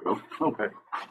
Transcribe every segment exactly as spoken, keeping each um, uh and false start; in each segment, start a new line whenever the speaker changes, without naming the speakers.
go. Okay.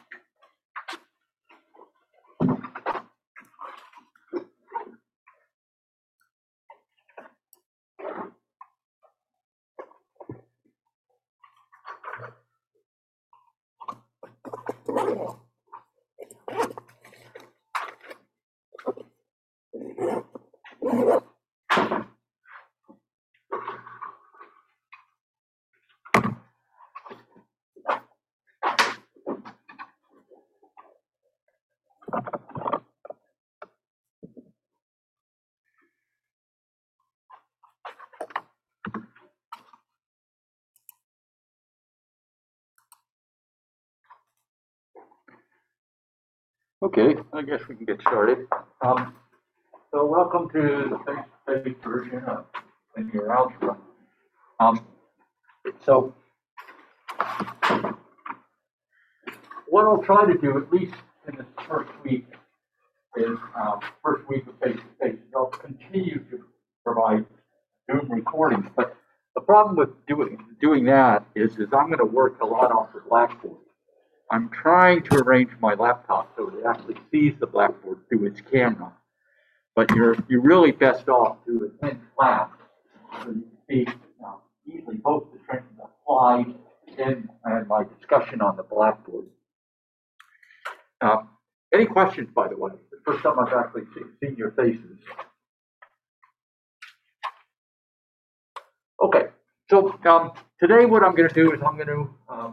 Okay, I guess we can get started. Um, so welcome to the face-to-face version of linear algebra. Um, so what I'll try to do, at least in this first week, is um, first week of face-to-face, I'll continue to provide Zoom recordings. But the problem with doing doing that is, is I'm going to work a lot off the Blackboard. I'm trying to arrange my laptop so it actually sees the Blackboard through its camera. But you're you're really best off to attend class so you can see uh, easily both the training slides and, and my discussion on the Blackboard. Uh, any questions, by the way? The first time I've actually seen your faces. Okay, so um, today what I'm going to do is I'm going to um,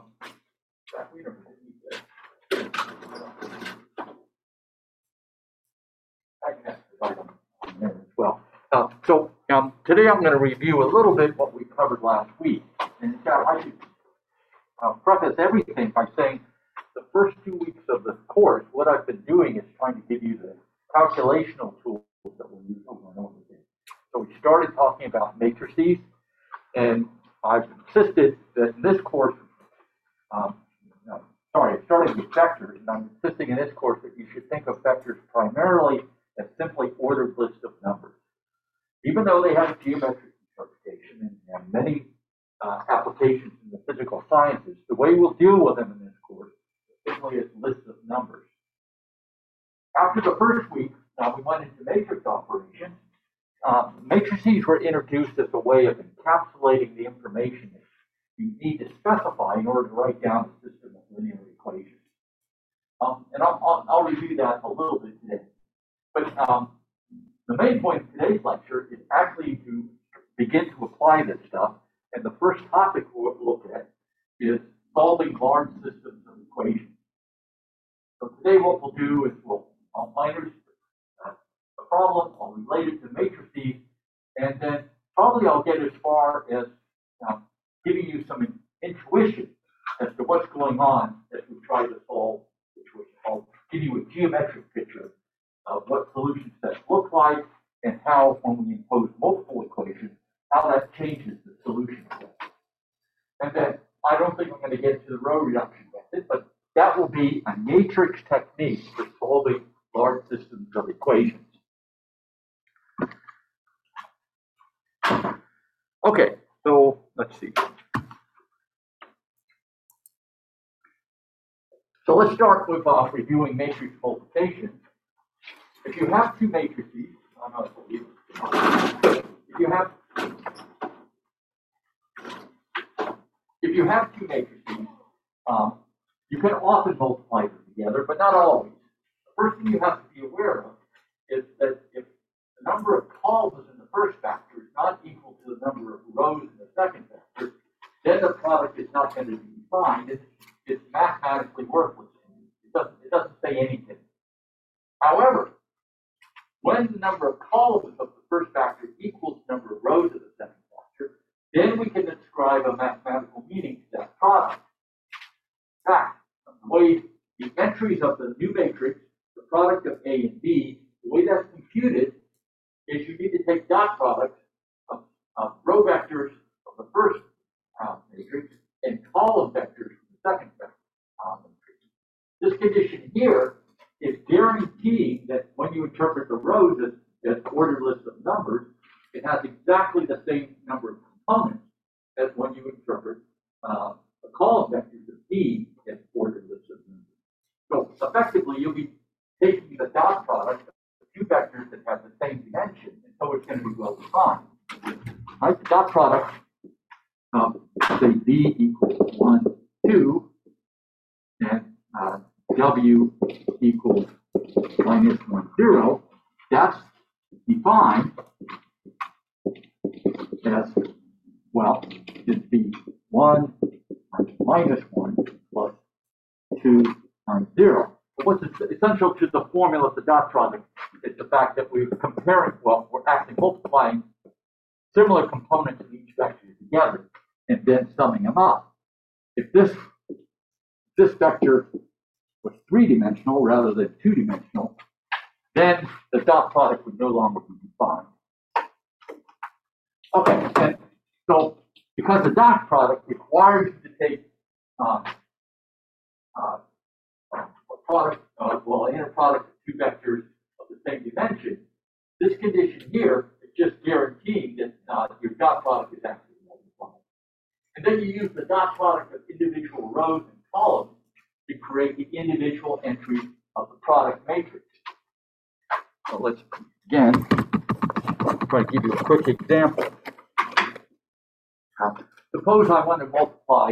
as well. Uh, so um, today I'm going to review a little bit what we covered last week. And in fact, I should uh, preface everything by saying the first two weeks of the course, what I've been doing is trying to give you the calculational tools that we'll use over and over again. So we started talking about matrices, and I've insisted that in this course, um, no, sorry, I started with vectors, and I'm insisting in this course that you should think of vectors primarily as simply ordered lists of numbers. Even though they have geometric interpretation and, and many uh, applications in the physical sciences, the way we'll deal with them in this course is simply as lists of numbers. After the first week, uh, we went into matrix operations. Uh, matrices were introduced as a way of encapsulating the information that you need to specify in order to write down a system of linear equations. Um, and I'll, I'll, I'll review that a little bit today. But um, the main point of today's lecture is actually to begin to apply this stuff. And the first topic we'll look at is solving large systems of equations. So today what we'll do is we'll outline uh, the problem, I'll relate it to matrices, and then probably I'll get as far as uh, giving you some intuition as to what's going on as we try to solve the equation. I'll give you a geometric picture of what solution sets look like and how, when we impose multiple equations, how that changes the solution set. And then I don't think I'm going to get to the row reduction method, but that will be a matrix technique for solving large systems of equations. Okay, so let's see. So let's start with uh, reviewing matrix multiplication. If you have two matrices, I'm not believe if you have if you have two matrices, um, you can often multiply them together, but not always. The first thing you have to be aware of is that if the number of columns in the first factor is not equal to the number of rows in the second factor, then the product is not going to be defined. It's, it's mathematically worthless. It doesn't, it doesn't say anything. However, when the number of columns of the first factor equals the number of rows of the second factor, then we can ascribe a mathematical meaning to that product. In fact, the way the entries of the new matrix, the product of A and B, the way that's computed is you need to take dot products of, of row vectors of the first uh, matrix and column vectors from the second vector, uh, matrix. This condition here is guaranteeing that when you interpret the rows as, as ordered lists of numbers, it has exactly the same number of components as when you interpret uh, the column vectors of B as ordered effectively, you'll be taking the dot product of two vectors that have the same dimension, and so it's going to be well defined. Right? The dot product of, say, B equals one, two, and uh, W equals minus one, zero. That's defined as, well, it'd be one times minus one plus two times zero. But what's essential to the formula of the dot product is the fact that we're comparing, well, we're actually multiplying similar components of each vector together and then summing them up. If this, this vector was three-dimensional rather than two-dimensional, then the dot product would no longer be defined. Okay, and so because the dot product requires you to take uh, uh, a product, uh, well, an inner product of two vectors of the same dimension, this condition here is just guaranteeing that uh, your dot product is actually well defined. And then you use the dot product of individual rows and columns to create the individual entries of the product matrix. So let's, again, try to give you a quick example. Uh, suppose I want to multiply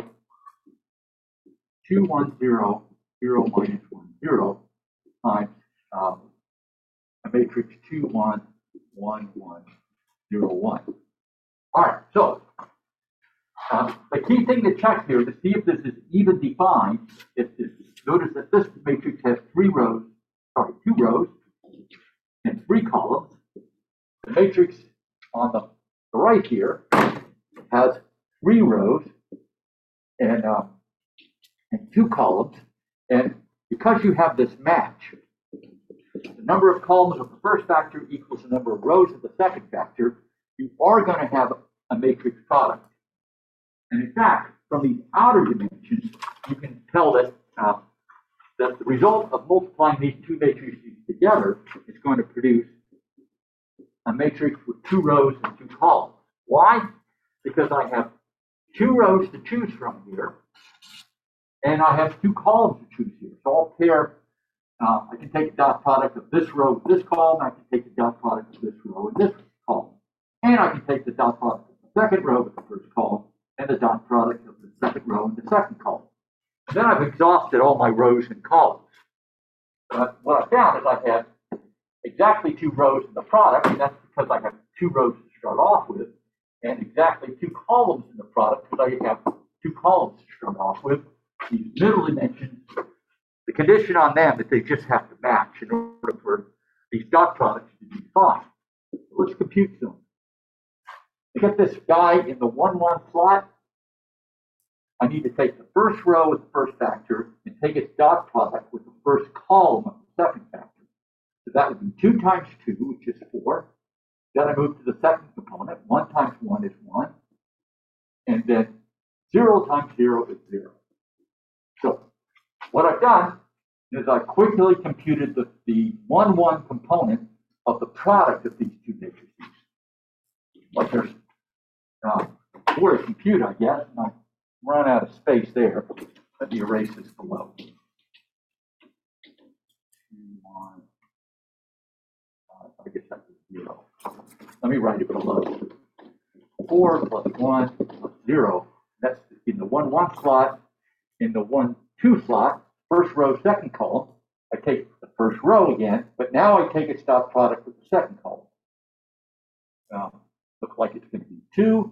two, one, zero, zero minus one, zero times um, a matrix two, one, one, one, zero, one. All right, so uh, the key thing to check here to see if this is even defined is, is notice that this matrix has three rows, sorry, two rows and three columns. The matrix on the, the right here has three rows and, uh, and two columns. And because you have this match, the number of columns of the first factor equals the number of rows of the second factor, you are going to have a matrix product. And in fact, from these outer dimensions, you can tell that, uh, that the result of multiplying these two matrices together is going to produce a matrix with two rows and two columns. Why? Because I have two rows to choose from here, and I have two columns to choose here. So I'll pair, uh, I can take the dot product of this row with this column, I can take the dot product of this row and this column. And I can take the dot product of the second row with the first column, and the dot product of the second row and the second column. And then I've exhausted all my rows and columns. But what I found is I have exactly two rows in the product, and that's because I have two rows to start off with, and exactly two columns in the product because I have two columns to start off with. These middle dimensions, the condition on them is they just have to match in order for these dot products to be defined. Let's compute some. To get this guy in the one, one slot, I need to take the first row with the first factor and take its dot product with the first column of the second factor. So that would be two times two, which is four. Then I move to the second component. one times one is one. And then zero times zero is zero. So what I've done is I quickly computed the, the one, one component of the product of these two matrices. But there's uh, more to compute, I guess, and I run out of space there. Let me erase this below. One, uh, I guess that's zero. Let me write it below. Four plus one plus zero. That's in the one, one slot. In the one, two slot, first row, second column. I take the first row again, but now I take its dot product with the second column. Um, looks like it's going to be two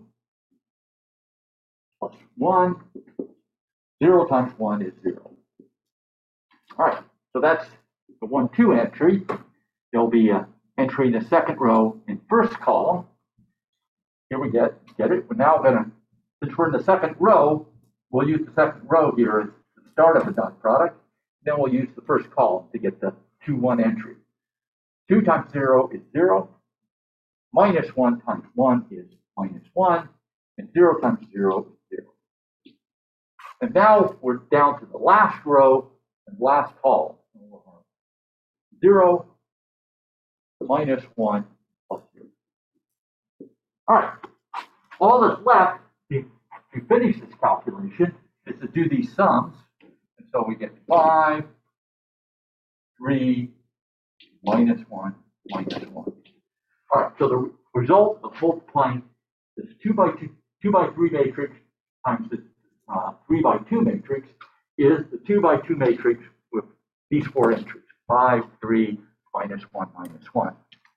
plus one. Zero times one is zero. All right, so that's the one, two entry. There'll be an entry in the second row and first column. Here we get, get it. We're now going to, since we're in the second row, we'll use the second row here as the start of the dot product. Then we'll use the first column to get the two, one entry. two times zero is zero. Minus one times one is minus one. And zero times zero is zero. And now we're down to the last row and last column. zero minus one plus zero. All right. All that's left to, to finish this calculation is to do these sums. And so we get five three minus one minus one. All right, so the result of multiplying this two by two, two by three matrix times this uh, three by two matrix is the two by two matrix with these four entries, five, three, minus one, minus one.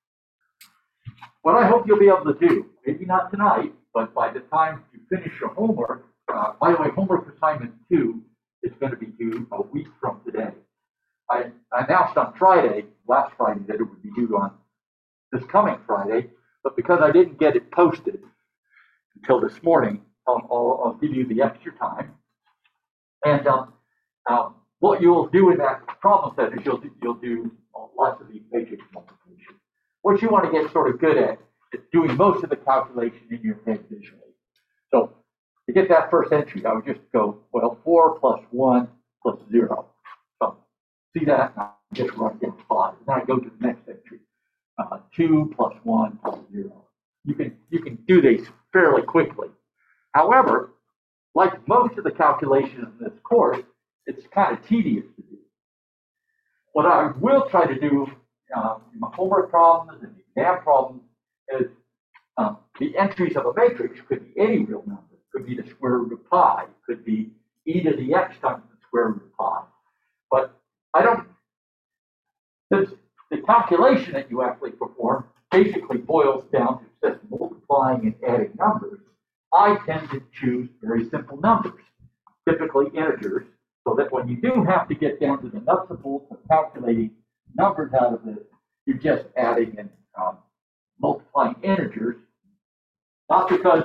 What I hope you'll be able to do, maybe not tonight, but by the time you finish your homework, uh, by the way, homework assignment two is going to be due a week from today. I announced on Friday, last Friday, that it would be due on this coming Friday, but because I didn't get it posted until this morning, I'll, I'll, I'll give you the extra time. And um, uh, what you'll do in that problem set is you'll do, you'll do lots of these matrix multiplication. What you want to get sort of good at is doing most of the calculation in your head visually. So to get that first entry, I would just go, well, four plus one plus zero. So see that? And I just write down five. And then I go to the next entry. Uh, two plus one plus zero. You can, you can do these fairly quickly. However, like most of the calculations in this course, it's kind of tedious to do. What I will try to do uh, in my homework problems and exam problems is um, the entries of a matrix could be any real number. It could be the square root of pi. It could be e to the x times the square root of pi. But I don't, this, the calculation that you actually perform basically boils down to just multiplying and adding numbers. I tend to choose very simple numbers, typically integers, so that when you do have to get down to the nuts and bolts of calculating numbers out of this, you're just adding and um, multiplying integers, not because,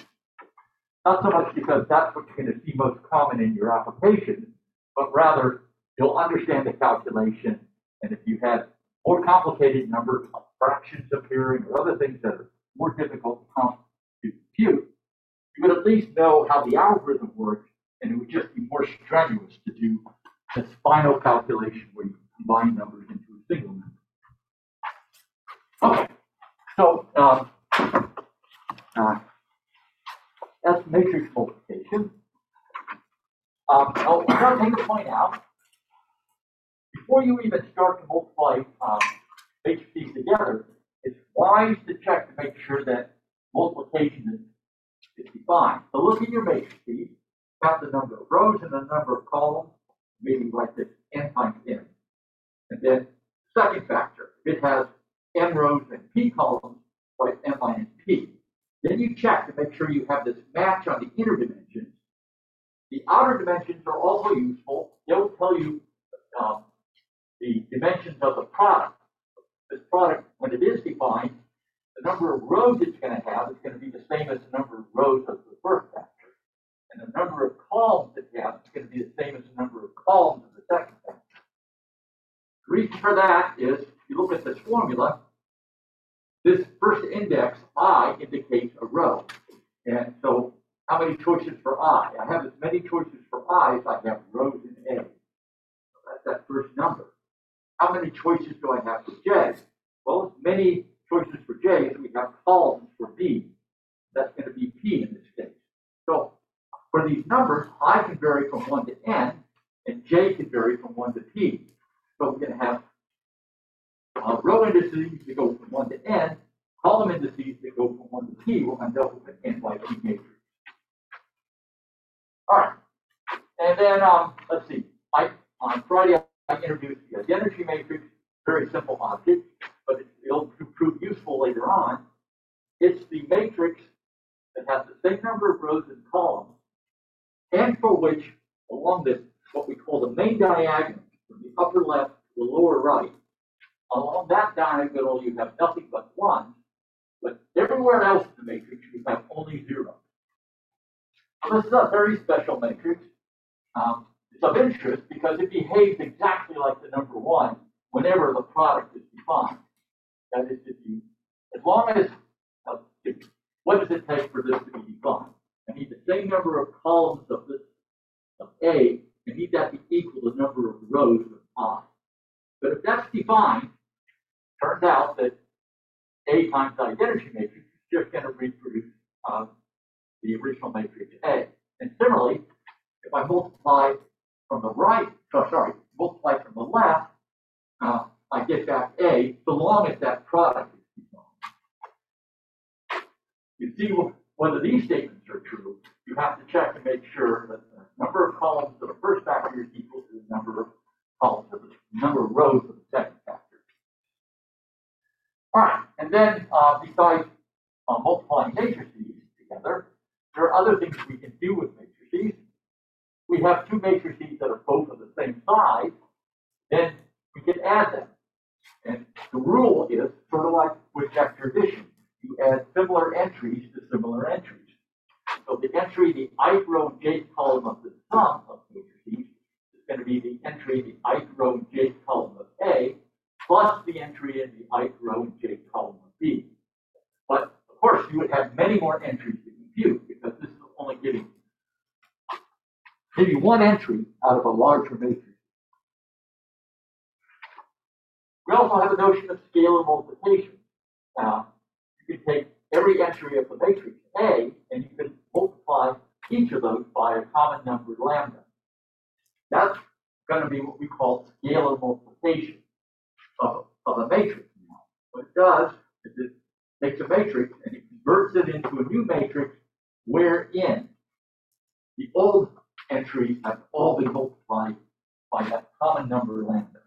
not so much because that's what you're going to see most common in your application, but rather you'll understand the calculation, and if you had more complicated numbers, fractions appearing, or other things that are more difficult to compute, you would at least know how the algorithm works, and it would just be more strenuous to do this final calculation where you combine numbers into a single number. Okay, so um, uh, that's matrix multiplication. Um, now, one thing to point out, before you even start to multiply um, matrices together, it's wise to check to make sure that multiplication is is defined. So look at your matrices, count the number of rows and the number of columns, maybe like this, n times n. And then second factor, it has n rows and p columns, write n minus p. Then you check to make sure you have this match on the inner dimensions. The outer dimensions are also useful. They'll tell you um, the dimensions of the product. This product, when it is defined, the number of rows it's going to have is going to be the same as the number of rows of the first factor. And the number of columns it has is going to be the same as the number of columns of the second factor. The reason for that is, if you look at this formula, this first index, I, indicates a row. And so, how many choices for I? I have as many choices for I as I have rows in A. So that's that first number. How many choices do I have for J? Well, as many choices for J as we have columns for B. That's going to be P in this case. So for these numbers, I can vary from one to N, and J can vary from one to P. So we're going to have uh, row indices that go from one to N, column indices that go from one to P. We'll end up with an N by P matrix. All right. And then, um, let's see. I, on Friday, I introduced the identity matrix, very simple object, but it, it'll prove useful later on. It's the matrix that has the same number of rows and columns, and for which, along this, what we call the main diagonal, from the upper left to the lower right, along that diagonal you have nothing but one, but everywhere else in the matrix you have only zero. So this is a very special matrix. Um, it's of interest because it behaves exactly like the number one whenever the product is defined. That is, if you, as long as, uh, if, what does it take for this to be defined? I need the same number of columns of this of A, and need that to equal the number of rows of I. But if that's defined, it turns out that A times the identity matrix is just going to reproduce uh, the original matrix A. And similarly, if I multiply from the right, oh, sorry, multiply from the left, uh, I get back A, so long as that product is defined. You see whether these statements are true, you have to check and make sure that the number of columns of the first factor is equal to the number of columns of the number of rows of the second factor. All right, and then uh, besides uh, multiplying matrices together, there are other things we can do with matrices. We have two matrices that are both of the same size, then we can add them. And the rule is sort of like with vector addition. You add similar entries to similar entries. So the entry, the ith row and jth column of the sum of matrices is going to be the entry, the ith row and jth column of A, plus the entry in the ith row and jth column of B. But of course, you would have many more entries to compute because this is only giving maybe one entry out of a larger matrix. We also have a notion of scalar multiplication. Now, you can take every entry of the matrix A and you can multiply each of those by a common number lambda. That's going to be what we call scalar multiplication of, of a matrix. Now, what it does is it takes a matrix and it converts it into a new matrix wherein the old entries have all been multiplied by that common number lambda.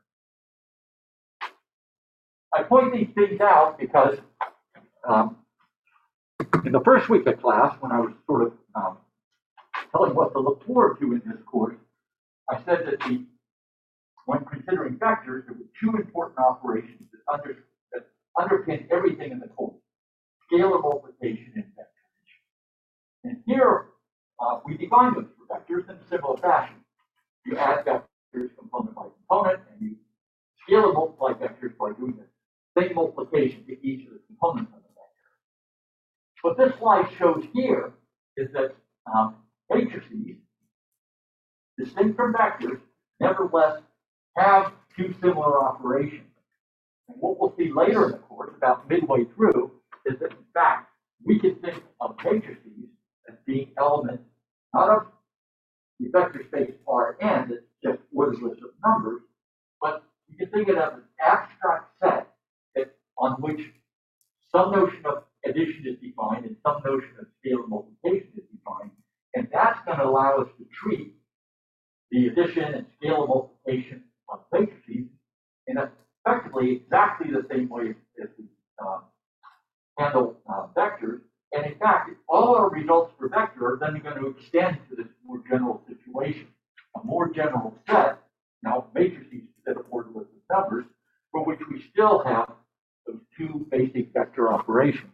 I point these things out because um, in the first week of class, when I was sort of um, telling what to look forward to in this course, I said that the, when considering vectors, there were two important operations that, under, that underpin everything in the course: scalar multiplication and vector addition. And here uh, we define those for vectors in a similar fashion. You add vectors component by component, and you scalar multiply vectors by doing the same multiplication to each of the components of the vector. What this slide shows here is that um, matrices, distinct from vectors, nevertheless have two similar operations. And what we'll see later in the course, about midway through, is that in fact we can think of matrices as being elements not of the vector space R n, that's just orderless of numbers, but you can think of it as an abstract set that, on which some notion of addition is defined and some notion of scalar multiplication is defined, and that's going to allow us to treat the addition and scalar multiplication of matrices in effectively exactly the same way as we uh, handle uh, vectors. And in fact, all our results for vector are then going to extend to this more general situation, a more general set, now matrices instead of orderless of numbers, for which we still have those two basic vector operations.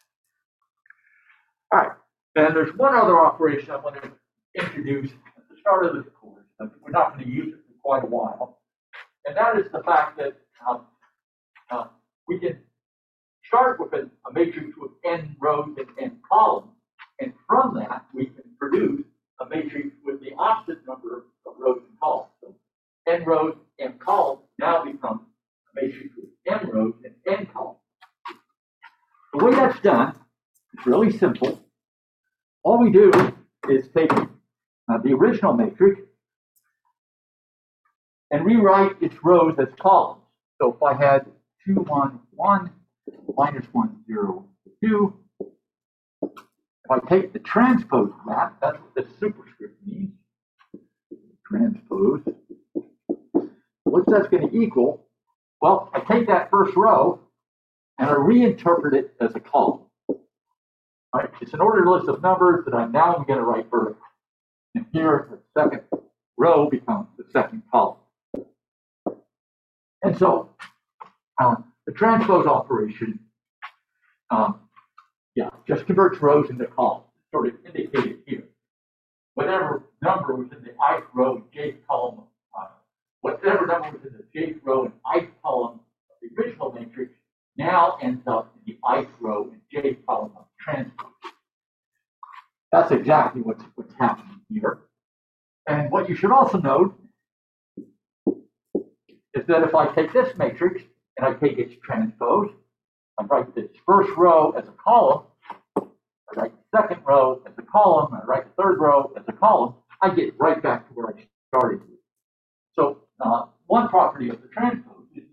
All right, and there's one other operation I want to introduce at the start of this course, but we're not going to use it for quite a while, and that is the fact that um, uh, we can start with a, a matrix with n rows and n columns, and from that we can produce a matrix with the opposite number of rows and columns. So n rows, n columns now become a matrix with n rows and n columns. The way that's done is really simple. All we do is take uh, the original matrix and rewrite its rows as columns. So if I had two, one, one, minus one, zero, two, if I take the transpose of that, that's what the superscript means. Transpose. What's that's going to equal? Well, I take that first row and I reinterpret it as a column. All right, it's an ordered list of numbers that I'm now going to write vertically. And here, the second row becomes the second column. And so, um, the transpose operation, um, yeah, just converts rows into columns, sort of indicated here. Whatever number was in the ith row and jth column, uh, whatever number was in the jth row and ith column of the original matrix now ends up in the ith row and jth column of the transpose. That's exactly what's, what's happening here. And what you should also note is that if I take this matrix and I take its transpose, I write this first row as a column, I write the second row as a column, I write the third row as a column, I get right back to where I started with. So uh, one property of the transpose is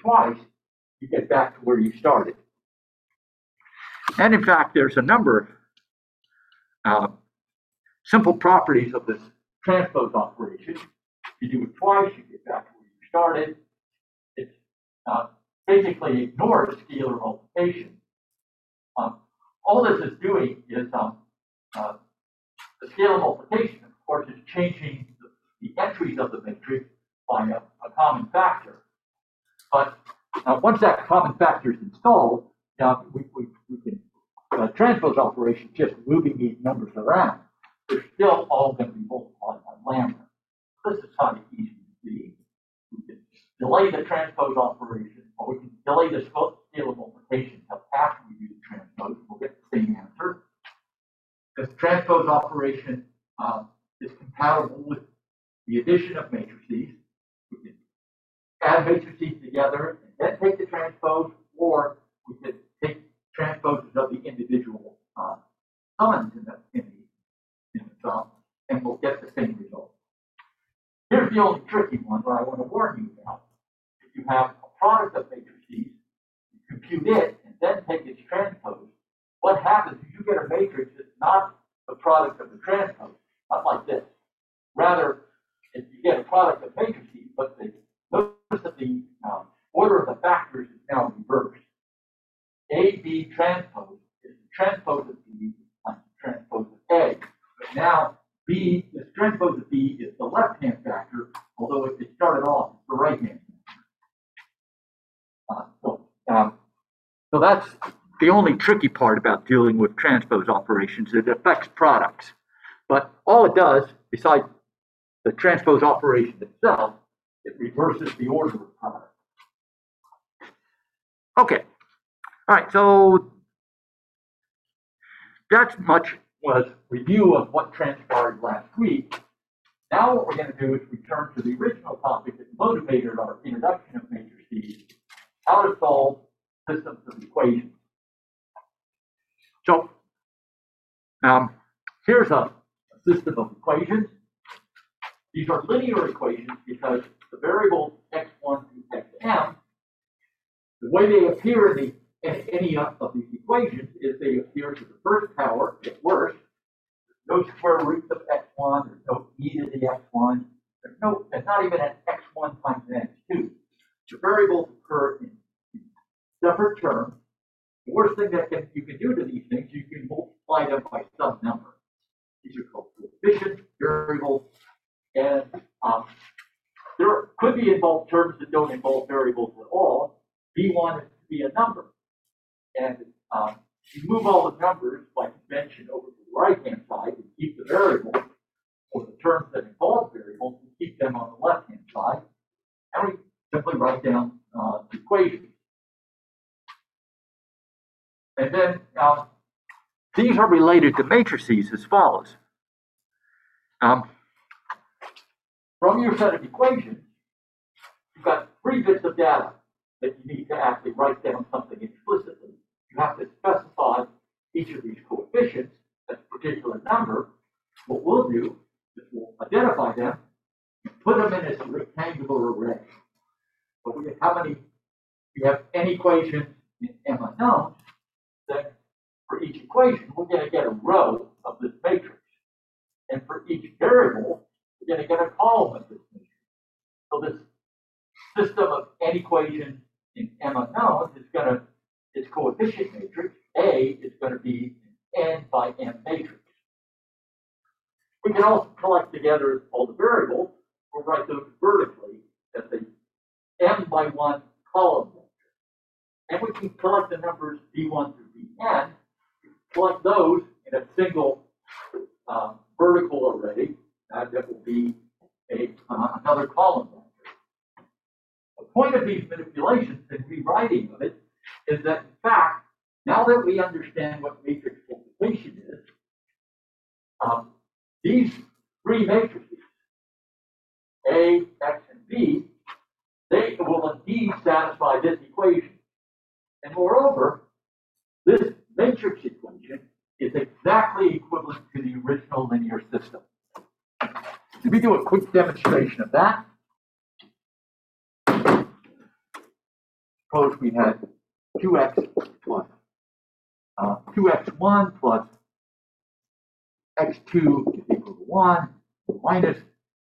twice, you get back to where you started. And in fact, there's a number of uh, simple properties of this transpose operation. If you do it twice, you get back to where you started. It uh, basically ignores scalar multiplication. Um, all this is doing is um, uh, the scalar multiplication, of course, is changing the, the entries of the matrix by a, a common factor. But uh, once that common factor is installed, uh, we, we, we can uh, transpose operation just moving these numbers around. They're still all going to be multiplied by lambda. This is kind of easy to see. We can delay the transpose operation, or we can delay the scalar multiplication until after we do the transpose. We'll get the same answer. This transpose operation uh, is compatible with the addition of matrices. We can add matrices together and then take the transpose, or we could take transposes of the individual uh, sums in the, in the, in the sum, and we'll get the same result. Here's the only tricky one that I want to warn you about. If you have a product of matrices, you compute it, and then take its transpose, what happens is you get a matrix that's not the product of the transpose, not like this. Rather, if you get a product of matrices, but the notice that the um, order of the factors is now reversed. A, B transpose is the transpose of B times the transpose of A. But now B, the transpose of B is the left-hand factor, although if it started off, it's the right-hand factor. Uh, so, um, so that's the only tricky part about dealing with transpose operations. It affects products. But all it does, besides the transpose operation itself, it reverses the order of product. Okay. All right, so that's much was review of what transpired last week. Now what we're going to do is return to the original topic that motivated our introduction of matrices, how to solve systems of equations. So um, here's a, a system of equations. These are linear equations because the variables x one through xm, the way they appear in the in any of these equations is they appear to the first power at worst. There's no square roots of x one, there's no e to the x one, there's no, there's not even an x one times an x two. The variables occur in separate terms. The worst thing that can, you can do to these things, you can multiply them by some number. These are called coefficients, variables, and um, there could be involved terms that don't involve variables at all. B one is to be a number. And um, you move all the numbers by convention over to the right-hand side and keep the variables, or the terms that involve variables, and keep them on the left-hand side. And we simply write down uh, the equations. And then um, these are related to matrices as follows. Um, from your set of equations, you've got three bits of data that you need to actually write down something explicitly. You have to specify each of these coefficients as a particular number. What we'll do is we'll identify them and put them in as a rectangular array. But we have how many? We have n equations in m unknowns. Then for each equation, we're going to get a row of this matrix. And for each variable, we're going to get a column of this matrix. So this system of n equations in m unknowns is going to, its coefficient matrix, A, is going to be an n by m matrix. We can also collect together all the variables. We'll write those vertically as a m by one column vector. And we can collect the numbers b one through bn, collect those in a single um, vertical array. Uh, that will be a, uh, another column vector. The point of these manipulations and rewriting of it is that, in fact, now that we understand what matrix multiplication is, um, these three matrices, A, X, and B, they will indeed satisfy this equation. And moreover, this matrix equation is exactly equivalent to the original linear system. Let me do a quick demonstration of that. suppose we had two x plus uh, two x one plus x two is equal to one minus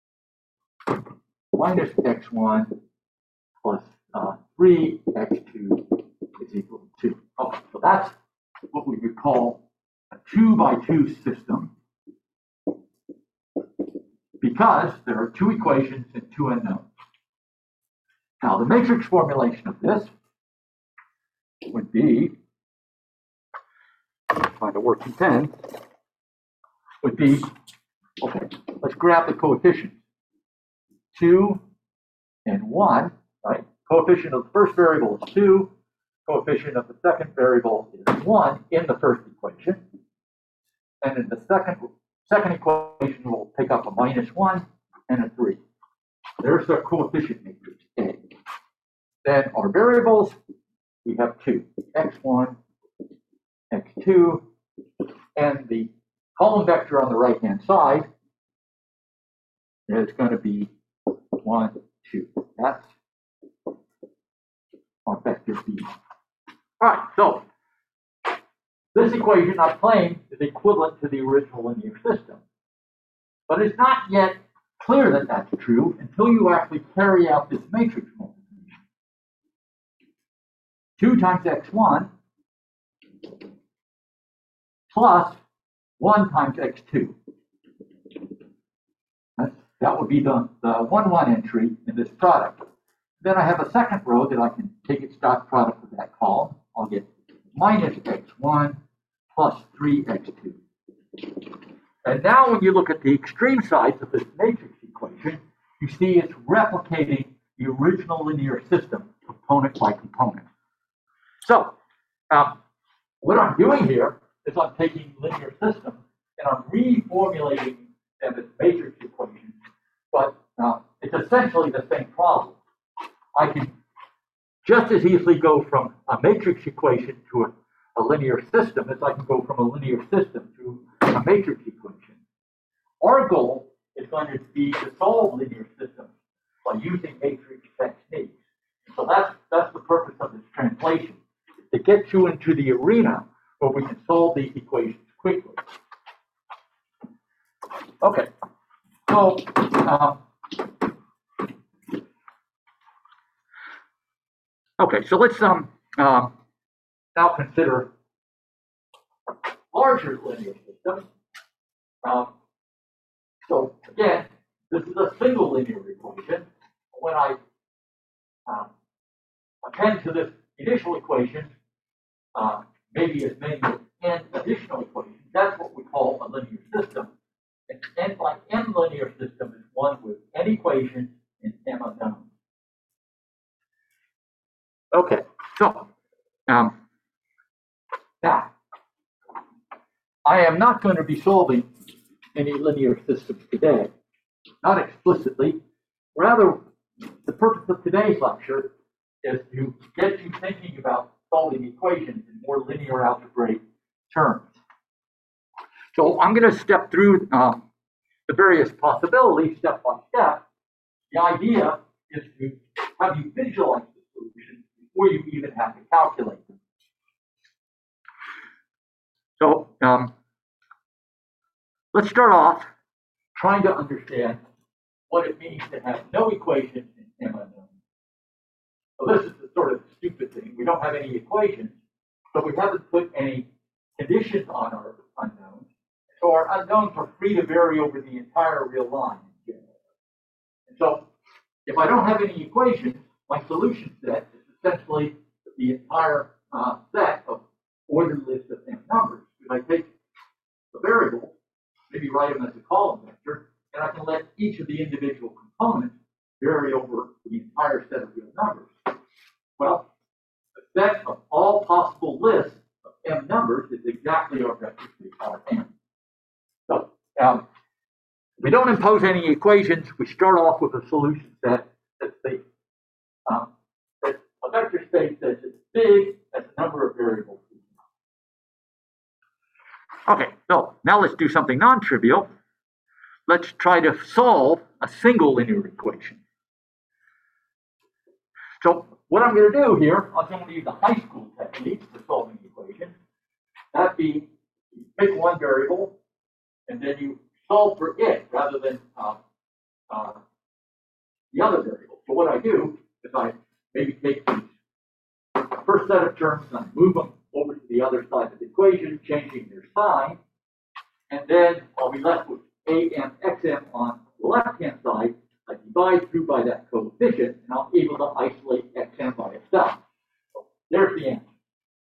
minus x one plus uh, three x two is equal to two. Okay, so that's what we would call a two by two system, because there are two equations and two unknowns. Now, the matrix formulation of this would be, find a working pen, would be, okay, let's grab the coefficients. two and one, right? Coefficient of the first variable is two. Coefficient of the second variable is one in the first equation. And in the second, second equation, we'll pick up a minus one and a three. There's the coefficient matrix A. Then our variables, we have two, x one, x two, and the column vector on the right-hand side is going to be one, two. That's our vector B. All right, so this equation I claim is equivalent to the original linear system. But it's not yet clear that that's true until you actually carry out this matrix multiplication. two times x one plus one times x two. That's, that would be the, the one, one entry in this product. Then I have a second row that I can take its dot product with that column. I'll get minus x one plus three x two. And now when you look at the extreme sides of this matrix equation, you see it's replicating the original linear system component by component. So um, what I'm doing here is I'm taking linear systems and I'm reformulating them as matrix equations, but uh, it's essentially the same problem. I can just as easily go from a matrix equation to a, a linear system as I can go from a linear system to a matrix equation. Our goal is going to be to solve linear systems by using matrix techniques. So that's, that's the purpose of this translation, to get you into the arena where we can solve these equations quickly. Okay, so um, okay, so let's um, um, now consider larger linear systems. Um, so again, this is a single linear equation. When I um, append to this initial equation, uh, maybe as many as n additional equations, that's what we call a linear system. And n by m linear system is one with n equations and m unknowns. Okay, so um, now I am not going to be solving any linear systems today, not explicitly. Rather, the purpose of today's lecture is to get you thinking about solving equations in more linear algebraic terms. So I'm going to step through um, the various possibilities step by step. The idea is to have you visualize the solution before you even have to calculate them. So um, let's start off trying to understand what it means to have no equations in m unknowns. So this is the sort of stupid thing. We don't have any equations, but we haven't put any conditions on our unknowns. So our unknowns are free to vary over the entire real line. And so if I don't have any equations, my solution set is essentially the entire uh, set of ordered lists of n numbers. If I take the variables, maybe write them as a column vector, and I can let each of the individual components vary over the entire set of real numbers. Well, the set of all possible lists of m numbers is exactly our vector space R n. So um, we don't impose any equations. We start off with a solution set that's the um, that's a vector space that's as big as the number of variables. Okay, so now let's do something non-trivial. Let's try to solve a single linear equation. So what I'm going to do here, I'm going to use the high school technique for solving the equation. That'd be, you pick one variable, and then you solve for it rather than uh, uh, the other variable. So what I do is I maybe take the first set of terms and I move them over to the other side of the equation, changing their sign, and then I'll be left with A M X M on the left-hand side. I divide through by that coefficient, and I'm able to isolate X M by itself. So there's the answer.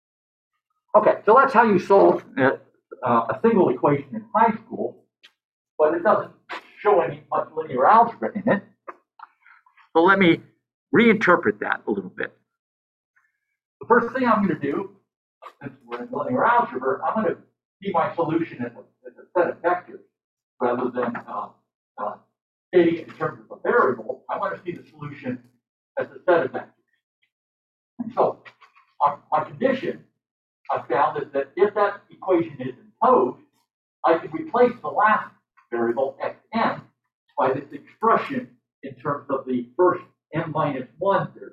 Okay, so that's how you solve uh, uh, a single equation in high school, but it doesn't show any much linear algebra in it. So let me reinterpret that a little bit. The first thing I'm going to do, since we're in linear algebra, I'm going to see my solution as a, as a set of vectors rather than uh, uh, stating it in terms of a variable. I want to see the solution as a set of vectors. And so our, our condition I found is that if that equation is imposed, I can replace the last variable xm by this expression in terms of the first m minus one variable.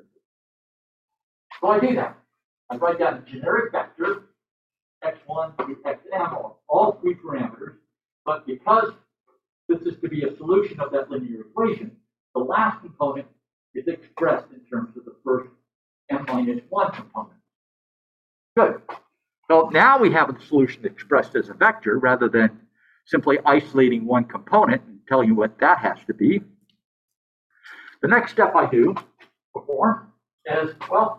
So I do that. I write down a generic vector, x one through xm, or all three parameters, but because this is to be a solution of that linear equation, the last component is expressed in terms of the first m minus one component. Good. So now we have a solution expressed as a vector rather than simply isolating one component and telling you what that has to be. The next step I do perform is, well,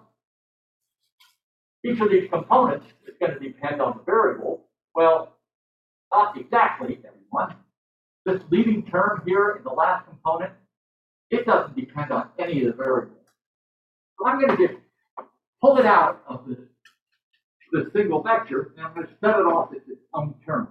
each of these components is going to depend on the variable. Well, not exactly, everyone. This leading term here in the last component, it doesn't depend on any of the variables. So I'm going to just pull it out of this, this single vector, and I'm going to set it off as its own term.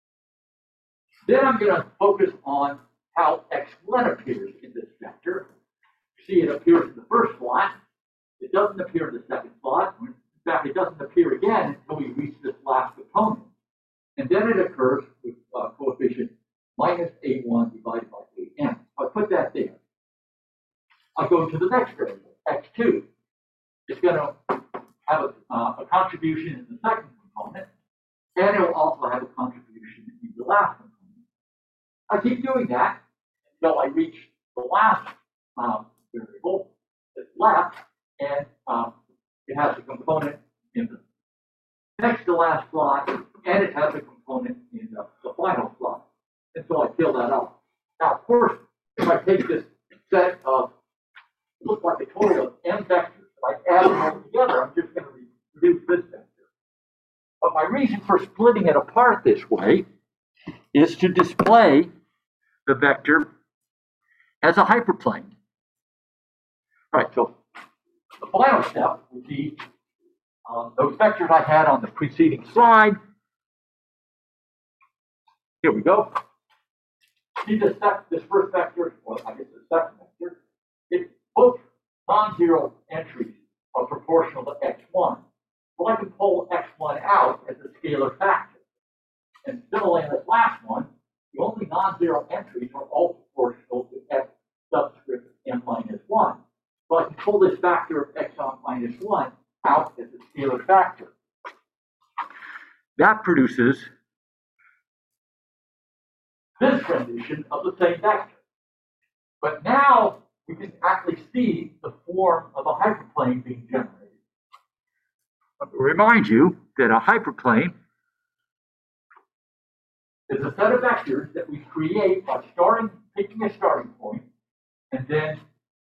Then I'm going to focus on how x one appears in this vector. See, it appears in the first slot. It doesn't appear in the second slot. In fact, it doesn't appear again until we reach this last component. And then it occurs with uh, coefficient minus a one divided by a m. I put that there. I go to the next variable, x two. It's going to have a, uh, a contribution in the second component, and it will also have a contribution in the last component. I keep doing that until I reach the last um, variable that's left, and um, it has a component in the next to last slot, and it has a component in the, the final slot. And so I fill that out. Now, of course, if I take this set of, it looks like a total of m vectors, if I add them all together, I'm just going to reduce this vector. But my reason for splitting it apart this way is to display the vector as a hyperplane. All right, so the final step would be um, those vectors I had on the preceding slide. Here we go. See this, this first vector, well, I guess the second vector, if both non-zero entries are proportional to x one, so I can pull x one out as a scalar factor. And similarly in this last one, the only non-zero entries are all proportional to x subscript m minus one. So I can pull this factor of x on minus one out as a scalar factor. That produces this rendition of the same vector. But now we can actually see the form of a hyperplane being generated. Let me remind you that a hyperplane is a set of vectors that we create by starting, picking a starting point, and then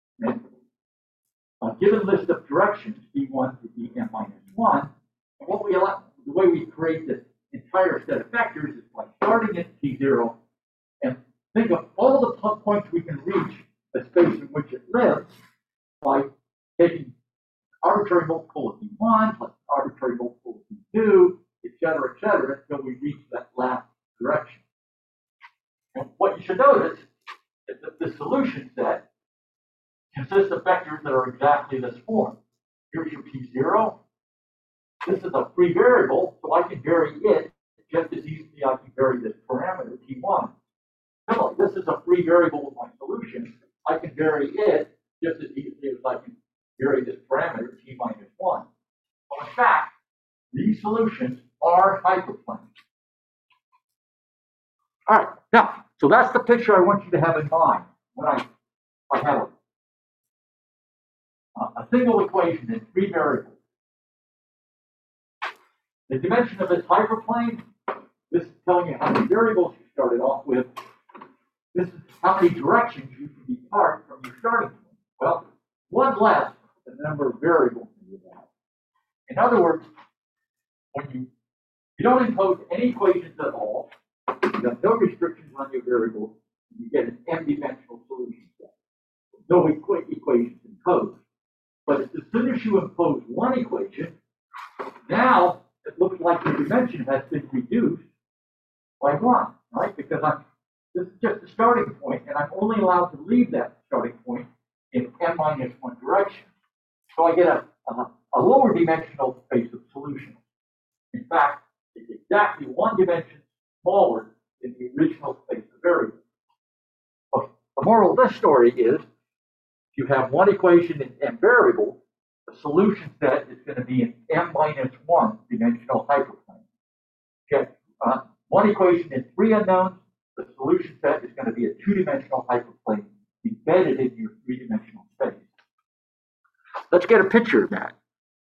a given list of directions, d one to dm minus one. And what we allow, the way we create this entire set of vectors is by starting at t zero and think of all the points we can reach the space in which it lives by taking arbitrary multiple of d one plus arbitrary multiple of d two, et cetera, et cetera, until we reach that last direction. And what you should notice is that the solution set consists of vectors that are exactly this form. Here's your p zero. This is a free variable, so I can vary it just as easily as I can vary this parameter, t one. Similarly, this is a free variable with my solution. I can vary it just as easily as I can vary this parameter t minus one. Well, in fact, these solutions are hyperplanes. All right, now, so that's the picture I want you to have in mind when I, I have a, a single equation in three variables. The dimension of this hyperplane, this is telling you how many variables you started off with. This is how many directions you can depart from your starting point. Well, one less the number of variables you have. In other words, when you, you don't impose any equations at all, you have no restrictions on your variables, you get an m-dimensional solution set. No equa equations imposed. But as soon as you impose one equation, now it looks like the dimension has been reduced by one, right? Because I'm, this is just the starting point, and I'm only allowed to leave that starting point in m minus one direction. So I get a, a, a lower dimensional space of solutions. In fact, it's exactly one dimension smaller than the original space of variables. But the moral of this story is, if you have one equation in m variables, the solution set is going to be an m minus one dimensional hyperplane. Okay, uh, one equation in three unknowns, the solution set is going to be a two-dimensional hyperplane embedded in your three-dimensional space. Let's get a picture of that.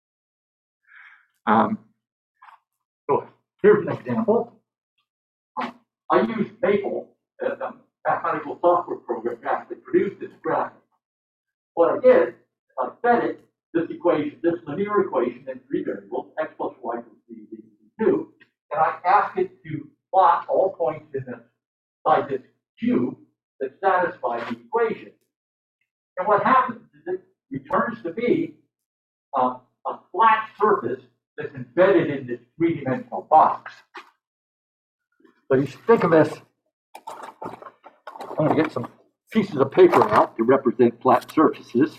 Um, so here's an example. I use Maple, a mathematical software program, to actually produce this graphic. What I did, I fed it this equation, this linear equation in three variables, x plus y equals z is equal to two, and I asked it to plot all points in this, inside this cube that satisfy the equation. And what happens is it returns to me uh, a flat surface that's embedded in this three-dimensional box. So you should think of this. I'm going to get some pieces of paper out to represent flat surfaces.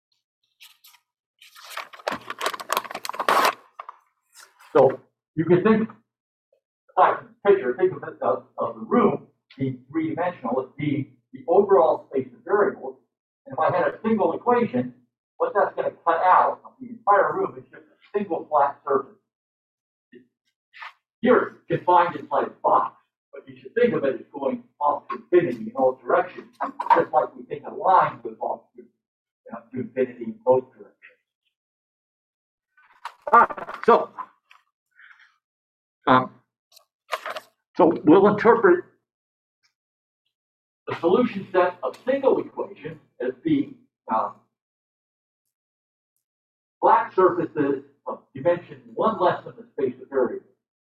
So you can think, like this picture, think of, it, of, of the room being three-dimensional as being the overall space of variables. And if I had a single equation, what that's going to cut out of the entire room is just a single flat surface. Here, it's confined inside a box, but you should think of it as going off to infinity in all directions, just like we think a line goes off to, you know, to infinity in both directions. All right, so, um, so we'll interpret the solution set of single equations as being uh, flat surfaces of dimension one less than the space of variables.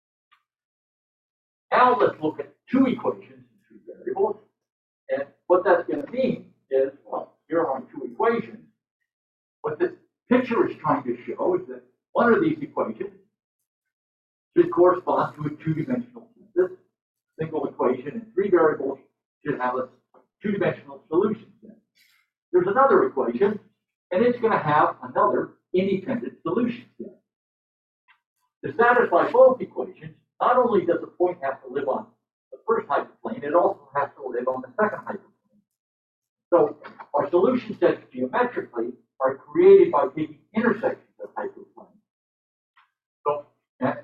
Now let's look at two equations in two variables. And what that's going to mean is, well, here are my two equations. What this picture is trying to show is that one of these equations should correspond to a two-dimensional synthesis. Single equation in three variables should have a two-dimensional solution set. There's another equation, and it's going to have another independent solution set. To satisfy both equations, not only does the point have to live on the first hyperplane, it also has to live on the second hyperplane. So our solution sets geometrically are created by taking intersections of hyperplanes. So, yeah.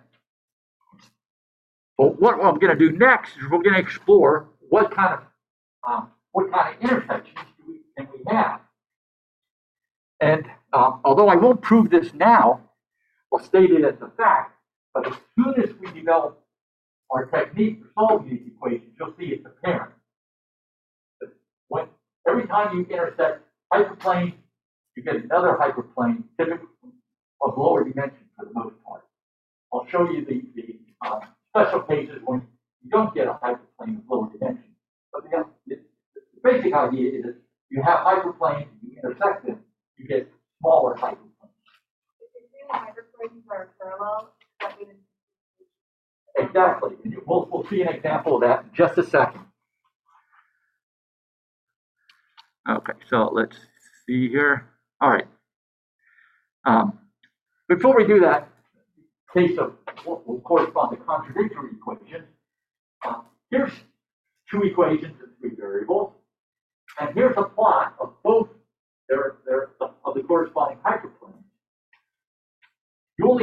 Well, what I'm going to do next is we're going to explore what kind of um, what kind of intersections do we, can we have. And um, although I won't prove this now, I'll state it as a fact. But as soon as we develop our technique for solving these equations, you'll see it's apparent. When, every time you intersect hyperplanes, you get another hyperplane, typically of lower dimension for the most part. I'll show you the, the uh, special cases when you don't get a hyperplane of lower dimension. But the, the, the basic idea is you have hyperplanes, you intersect them, you get smaller hyperplanes.
If hyperplanes are parallel, that means
exactly. We'll, we'll see an example of that in just a second. Okay, so let's see here. All right. Um, before we do that, in case of what will correspond to contradictory equations, uh, here's two equations in three variables, and here's a plot of both their, their, of the corresponding hyperplanes.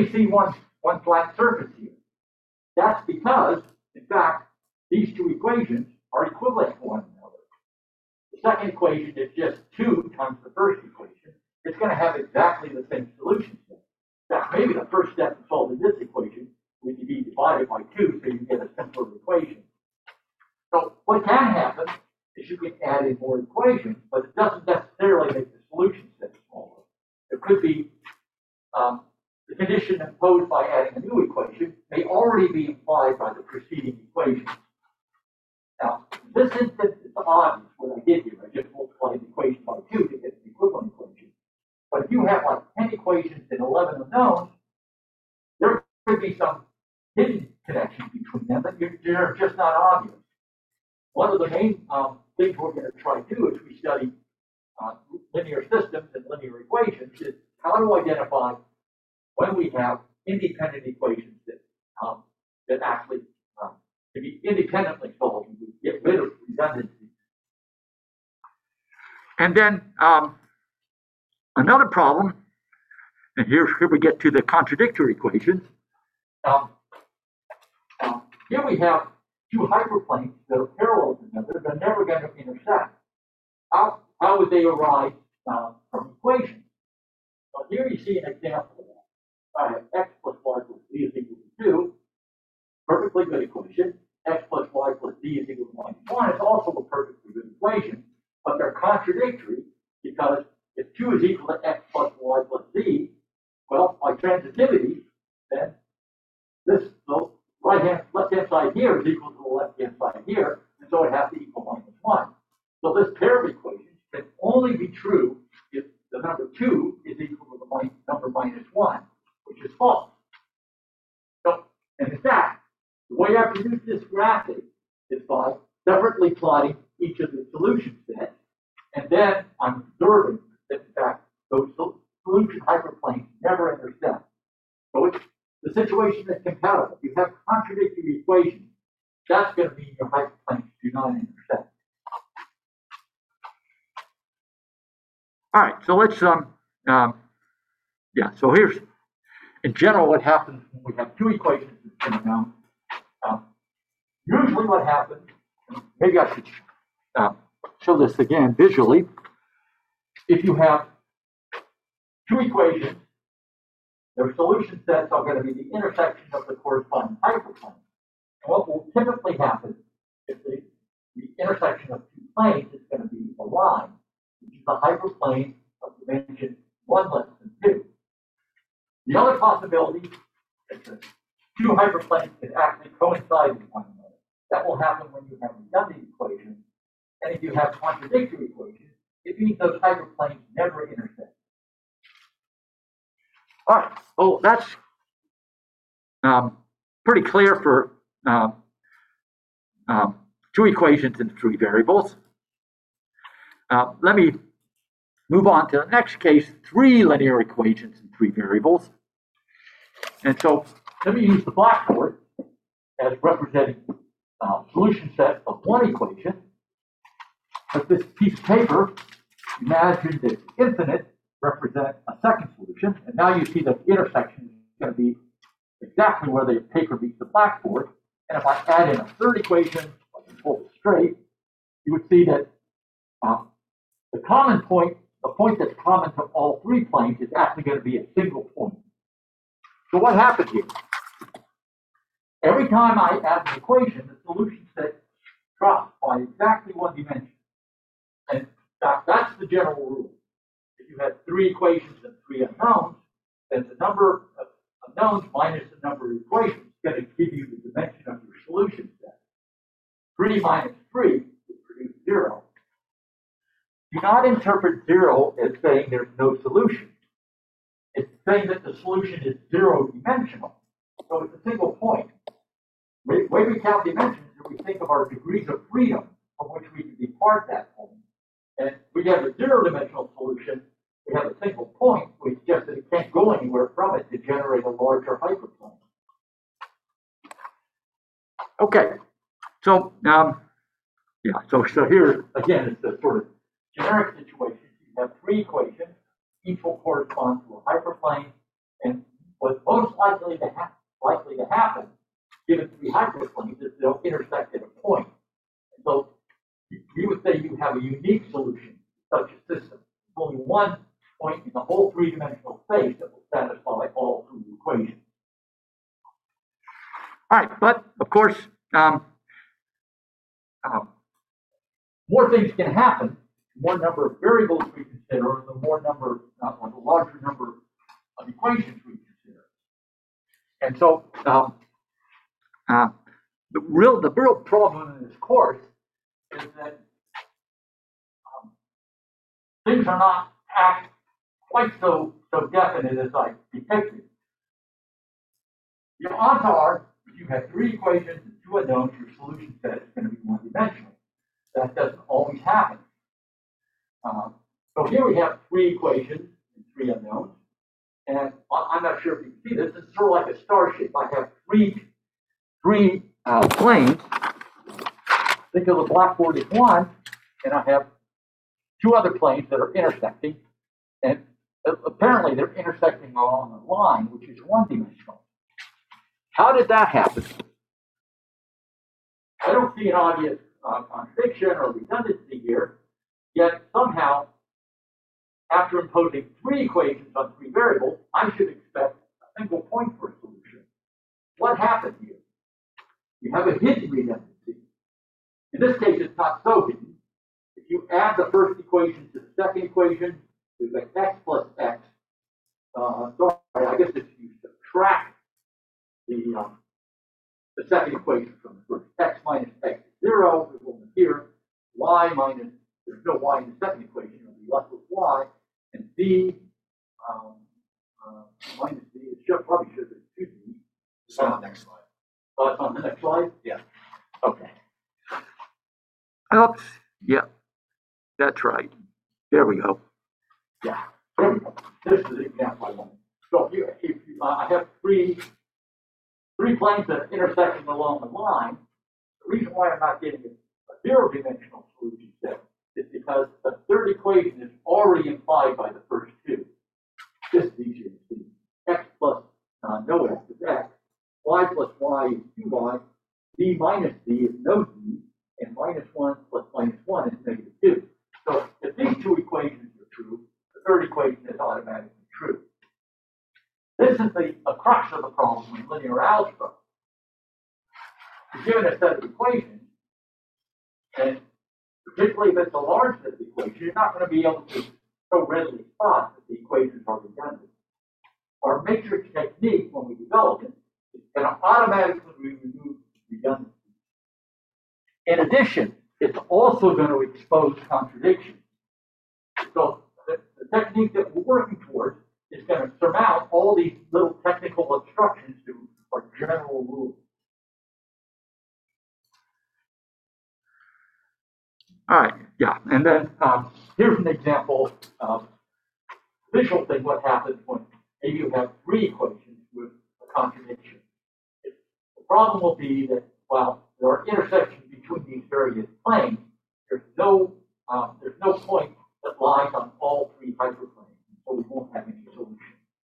only see one, one flat surface here. That's because, in fact, these two equations are equivalent to one another. The second equation is just two times the first equation. It's going to have exactly the same solution set. In fact, maybe the first step in solving this equation would be divided by two so you get a simpler equation. So what can happen is you can add in more equations, but it doesn't necessarily make the solution set smaller. It could be um, the condition imposed by adding a new equation may already be implied by the preceding equation. Now, in this instance, it's obvious what I did here. I just multiplied the equation by two to get the equivalent equation. But if you have like ten equations and eleven unknowns, there could be some hidden connection between them that they're just not obvious. One of the main um, things we're going to try to do as we study uh, linear systems and linear equations is how to identify when we have independent equations that um, that actually um, can be independently solved and we get rid of redundancies. And then um, another problem, and here, here we get to the contradictory equations. Um, um, here we have two hyperplanes that are parallel to each other, they're never going to intersect. How, how would they arise uh, from equations? Well, here you see an example of that. I have x plus y plus z is equal to two. Perfectly good equation. X plus y plus z is equal to minus one is also a perfectly good equation, but they're contradictory because if two is equal to x plus y plus z, well, by transitivity, then this so right hand, left hand side here is equal to the left hand side here, and so it has to equal minus one. So this pair of equations can only be true if the number two is equal to the number minus one, which is false. So, and in fact, the way I produce this graphic is by separately plotting each of the solution sets, and then I'm observing that in fact those solution hyperplanes never intersect. So it's the situation is compatible. You have contradictory equations, that's going to mean your hyperplanes do not intersect. All right, so let's um um yeah. So here's in general what happens when we have two equations in a noun. Um, usually, what happens, maybe I should uh, show this again visually. If you have two equations, their solution sets are going to be the intersection of the corresponding hyperplanes. And what will typically happen is the, the intersection of two planes is going to be a line, which is the hyperplane of dimension one less than two. The other possibility is that two hyperplanes can actually coincide with one another. That will happen when you have redundant equations. And if you have contradictory equations, it means those hyperplanes never intersect. All right, well, that's um, pretty clear for um, um, two equations and three variables. Uh, let me move on to the next case, three linear equations and three variables. And so let me use the blackboard as representing a solution set of one equation. With this piece of paper, imagine that infinite represent a second solution, and now you see that the intersection is going to be exactly where the paper meets the blackboard. And if I add in a third equation, I can pull it straight, you would see that uh, the common point, the point that's common to all three planes, is actually going to be a single point. So what happens here? Every time I add an equation, the solution set drops by exactly one dimension. And that, that's the general rule. If you have three equations and three unknowns, then the number of unknowns minus the number of equations is going to give you the dimension of your solution set. three minus three would produce zero. Do not interpret zero as saying there's no solution. It's saying that the solution is zero dimensional. So it's a single point. The way we count dimensions is we think of our degrees of freedom from which we can depart that point. And we have a zero-dimensional solution. We have a single point, which just that it can't go anywhere from it to generate a larger hyperplane. Okay, so um, yeah, so so here again it's the sort of generic situation. You have three equations, each will correspond to a hyperplane, and what's most likely to happen, likely to happen, given three hyperplanes, is they'll intersect at a point. And so we would say you have a unique solution to such a system. There's only one point in the whole three-dimensional space that will satisfy all three equations. All right, but of course, um, um, more things can happen. The more number of variables we consider, the more number, uh, the larger number of equations we consider. And so, um, uh, the real the real problem in this course is that um, things are not act quite so so definite as I depicted. Your odds are, if you have three equations and two unknowns, your solution set is going to be one-dimensional. That doesn't always happen. Uh, so here we have three equations and three unknowns. And I'm not sure if you can see this. It's sort of like a star shape. I have three, three uh, planes. Think of the blackboard as one, and I have two other planes that are intersecting. And apparently they're intersecting along a line, which is one-dimensional. How did that happen? I don't see an obvious uh, contradiction or redundancy here, yet somehow, after imposing three equations on three variables, I should expect a single point for a solution. What happened here? You have a hidden redundancy. In this case, it's not so hidden. If you add the first equation to the second equation, you get x plus x. Uh, sorry, I guess if you subtract the, um, the second equation from the first, x minus x is zero, it will appear y minus, there's no y in the second equation, it'll be left with y, and b um, uh, minus b, it should, probably should be two b.
It's on the next slide.
Oh, it's on the next slide?
Yeah.
Okay. Oops, yeah, that's right. There we go. Yeah, there we go. This is the example I wanted. So if you, if you, uh, I have three, three planes that are intersecting along the line. The reason why I'm not getting a zero-dimensional solution set is because the third equation is already implied by the first two. This is easier to see. X plus uh, no x is x. Y plus y is two y. D minus d is no d. And minus one plus minus one is negative two. So if these two equations are true, the third equation is automatically true. This is the, the crux of the problem in linear algebra. You're given a set of equations, and particularly if it's a large set of equations, you're not going to be able to so readily spot that the equations are redundant. Our matrix technique, when we develop it, is going to automatically remove redundancy. In addition, it's also going to expose contradictions. So the, the technique that we're working towards is going to surmount all these little technical obstructions to our general rules. All right, yeah, and then um, here's an example of visual thing, what happens when maybe you have three equations with a contradiction. The problem will be that while there are intersections between these various planes, there's no, um, there's no point that lies on all three hyperplanes, so we won't have any solution.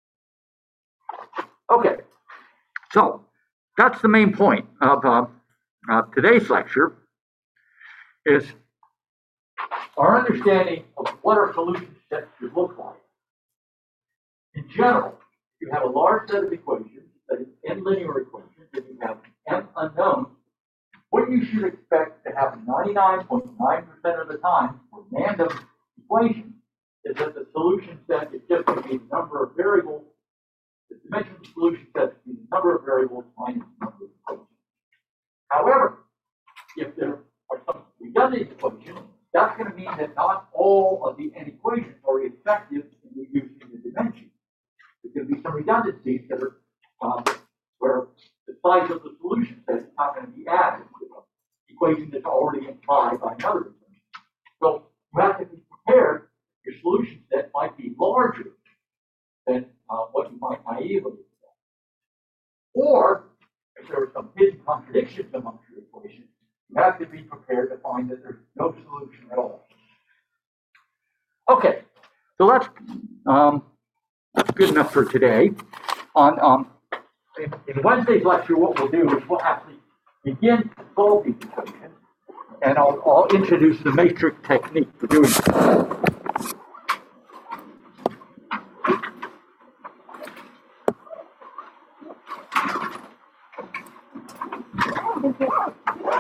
Okay, so that's the main point of uh, uh, today's lecture, is our understanding of what our solution set should look like. In general, you have a large set of equations, that is n linear equations, and you have m unknowns. What you should expect to happen ninety-nine point nine percent of the time for random equations is that the solution set is just going to be the number of variables. The dimension of the solution set is the number of variables minus the number of equations. However, if there are some redundant equations, that's going to mean that not all of the n equations are effective in reducing the dimension. There's going to be some redundancies that are um, where the size of the solution set is not going to be added to the equation that's already implied by another equation. So you have to be prepared. Your solution set might be larger than uh, what you might naively expect. Or if there are some hidden contradictions amongst your equations, you have to be prepared to find that there's no solution at all. Okay, so that's um, that's good enough for today. on, um, in, in Wednesday's lecture, what we'll do is we'll actually begin to solve these equations, and I'll, I'll introduce the matrix technique for doing it.